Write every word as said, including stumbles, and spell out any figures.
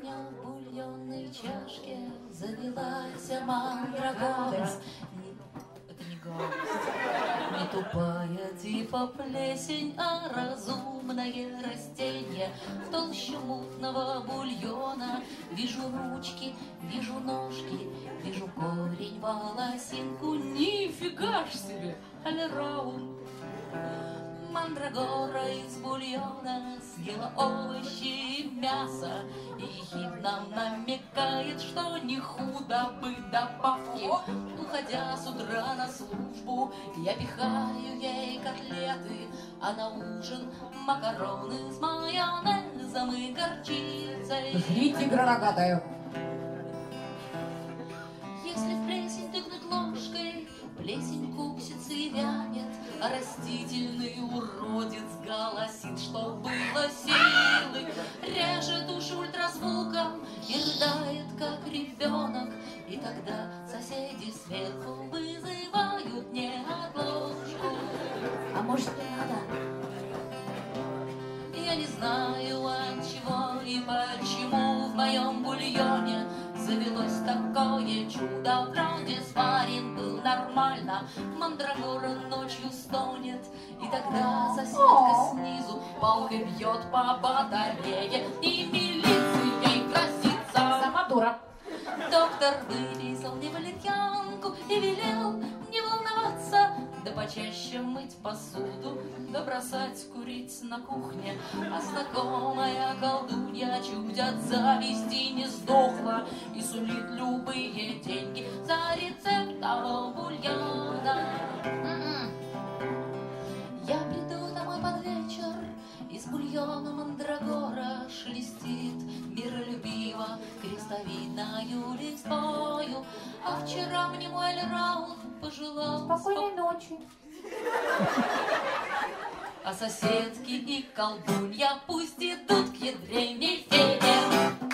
меня в бульонной чашке завелась мандрагора. Это не галость, не тупая типа плесень, а разумное растение. В толще мутного бульона вижу ручки, вижу ножки, вижу корень, волосинку. Нифига ж себе, аль-раунд. Мандрагора из бульона съела овощи и мясо и ехидно намекает, что не худо бы добавки. Уходя с утра на службу, я пихаю ей котлеты, а на ужин макароны с майонезом и горчицей. Жди, тигра рогатая. Если в плесень тыкнуть ложкой, плесень куксится и вянет, а растительный уродец голосит, что было силы. Режет уши ультразвуком и рыдает, как ребенок. И тогда соседи сверху вызывают неотложку. А может, не надо? Я не знаю, от чего и почему в моем бульоне завелось такое чудо. Вроде сварен был нормально, мандрагора ночью стонет, и тогда соседка снизу палкой бьет по батарее, и милицией грозится. Сама дура. Доктор выписал мне валерьянку и велел не волноваться, да почаще мыть посуду, да бросать курить на кухне. А знакомая колдунья чуть от зависти не сдохла и сулит любые деньги за рецепт того бульона. Я приду домой под вечер, из бульона мандрагора шелестит миролюбиво крестовидною листвою. А вчера мне мой аль-раунд пожелал Спокойной ночи. А соседки и колдунья пусть идут к ядрене фене.